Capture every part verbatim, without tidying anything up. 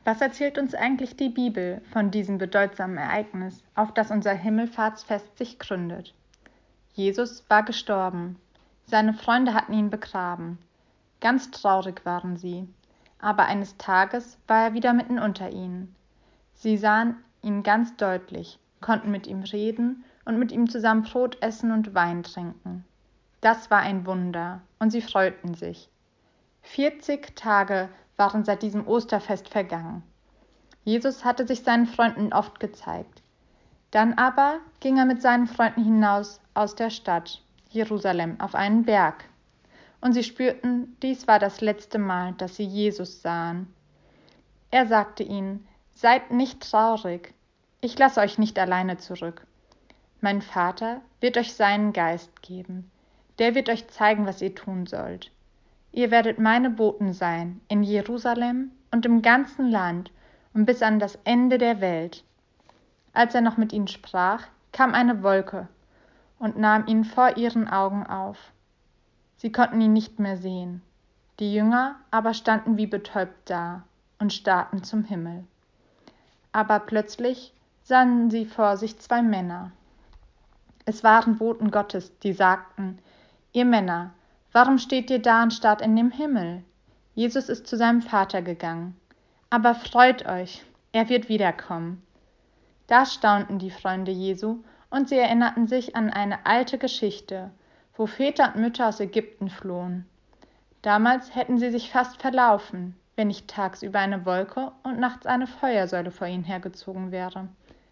Was erzählt uns eigentlich die Bibel von diesem bedeutsamen Ereignis, auf das unser Himmelfahrtsfest sich gründet? Jesus war gestorben. Seine Freunde hatten ihn begraben. Ganz traurig waren sie. Aber eines Tages war er wieder mitten unter ihnen. Sie sahen ihn ganz deutlich, konnten mit ihm reden und mit ihm zusammen Brot essen und Wein trinken. Das war ein Wunder, und sie freuten sich. Vierzig Tage waren seit diesem Osterfest vergangen. Jesus hatte sich seinen Freunden oft gezeigt. Dann aber ging er mit seinen Freunden hinaus aus der Stadt Jerusalem auf einen Berg. Und sie spürten, dies war das letzte Mal, dass sie Jesus sahen. Er sagte ihnen: Seid nicht traurig, ich lasse euch nicht alleine zurück. Mein Vater wird euch seinen Geist geben, der wird euch zeigen, was ihr tun sollt. Ihr werdet meine Boten sein, in Jerusalem und im ganzen Land und bis an das Ende der Welt. Als er noch mit ihnen sprach, kam eine Wolke und nahm ihn vor ihren Augen auf. Sie konnten ihn nicht mehr sehen. Die Jünger aber standen wie betäubt da und starrten zum Himmel. Aber plötzlich sahen sie vor sich zwei Männer. Es waren Boten Gottes, die sagten: Ihr Männer, warum steht ihr da und starrt in den Himmel? Jesus ist zu seinem Vater gegangen. Aber freut euch, er wird wiederkommen. Da staunten die Freunde Jesu, und sie erinnerten sich an eine alte Geschichte, wo Väter und Mütter aus Ägypten flohen. Damals hätten sie sich fast verlaufen, wenn nicht tagsüber eine Wolke und nachts eine Feuersäule vor ihnen hergezogen wäre.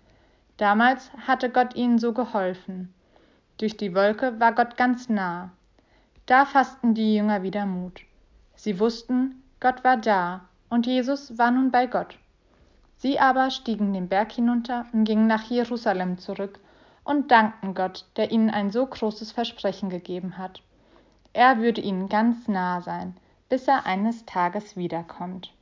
Damals hatte Gott ihnen so geholfen. Durch die Wolke war Gott ganz nah. Da fassten die Jünger wieder Mut. Sie wussten, Gott war da und Jesus war nun bei Gott. Sie aber stiegen den Berg hinunter und gingen nach Jerusalem zurück und dankten Gott, der ihnen ein so großes Versprechen gegeben hat. Er würde ihnen ganz nah sein, bis er eines Tages wiederkommt.